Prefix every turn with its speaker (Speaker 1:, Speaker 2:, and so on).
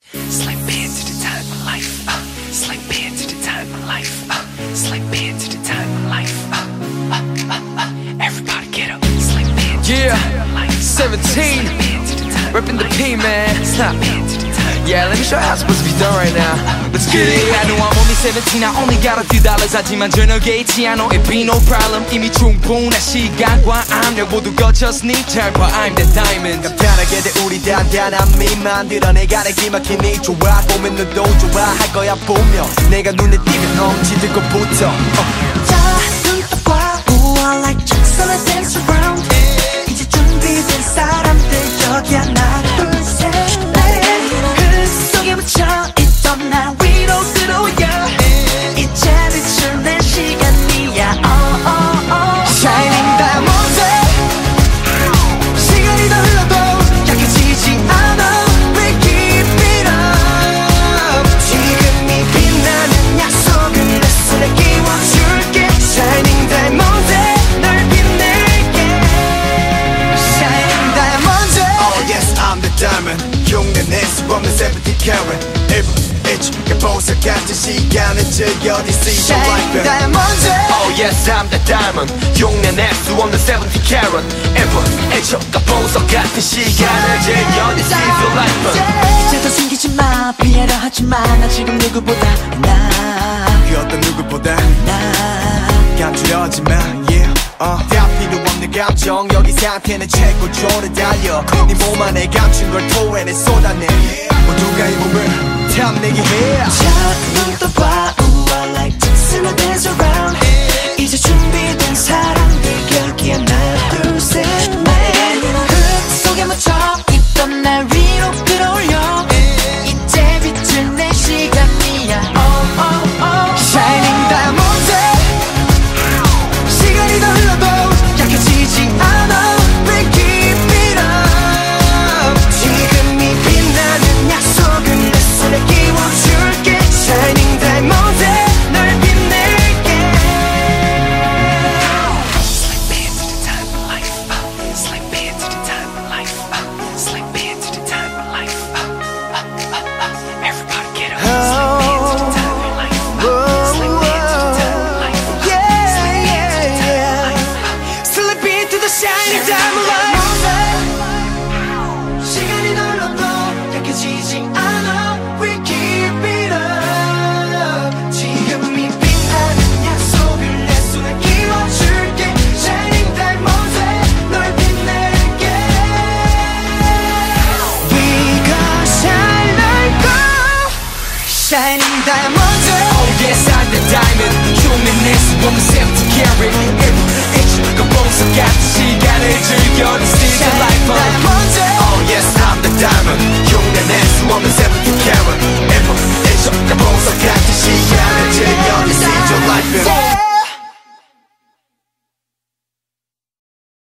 Speaker 1: Slip into the time of life. Slip into the time of life. Slip into the time of life. Everybody get up. Slip into the time of life.
Speaker 2: 17, repping the P, man. Yeah, let me show you how it's supposed to be done right now. Let's get it. I know I'm only 17, I only got a few dollars. 하지만 저녁에 있지 않아, it be no problem. 이미 충분한 시간과 압력 모두 거쳤으니 잘 봐, I'm the diamond.
Speaker 3: 간단하게 돼 우리 단단함이 만들어내가 내 기막히니 좋아. 보면 너도 좋아할 거야 보며 내가 눈에 띄면 넘치들 것부터
Speaker 4: 자, 눈 떠봐. Ooh, I like chicks wanna dance around. 이제 준비된 사람들 여기 하나 둘 셋 그 속에 묻혀 있던 날 위로 끌어올려. 이제 비출 내 시간이야. Oh, oh, oh.
Speaker 3: Shining diamonds. 시간이 더 흘러도 약해지지 않아. We keep it up. 지금이 빛나는 약속은 내 손에 끼워줄게. Shining diamonds. 널 빛낼게. Shining diamonds. Oh yes, I'm the diamond. 흉내낼 수 없는 70 carat. 그 보석 같은 시간을 즐겨. This is your life. Shining diamonds.
Speaker 2: Oh yes, I'm the diamond. 흉내낼 수 없는 70 carat. 그 보석 같은 시간을 즐겨. This is your life.
Speaker 4: 이제 더 숨기지 마. 피하려 하지 마. 나 지금 누구보다
Speaker 3: 그 어떤 누구보다
Speaker 4: 나
Speaker 3: 감추려하지 마. Yeah. 다 필요 없는 감정 여기 상태는 최고조를 달려. 네 몸 안에 감춘 걸 토해내 쏟아내. 모두가 이 몸을 탐내게 해.
Speaker 4: 자, 눈 떠봐. Ooh, I like chicks wanna dance around. 이제 준비된 사람들 여기 하나 둘 셋 넷 흙 속에 묻혀 있던 날 위로 끌어올려. 이제 비출 내 시간이야. Oh, oh, oh.
Speaker 3: Shining diamonds. 시간이 더 흘러도 약해지지 않아. We keep it up. 지금이 빛나는 약속은 내 손에 끼워줄게. Shining diamonds. 널 빛낼게.
Speaker 1: Slip into the time of life. Slip into the time of life. Slip into the time of life. Everybody get up. Slip into the time of life. Slip into the time of life. Slip into the time of life.
Speaker 3: Slip into the shining time of life. 시간이 더 흘러도 약해지지 않아. We keep it up. 지금이 빛나는 약속을 내 손에 끼워줄게. Shining diamonds. 널 빛낼게. We gon' shine like gold. Shining diamonds.
Speaker 2: Oh yes, I'm the diamond. 흉내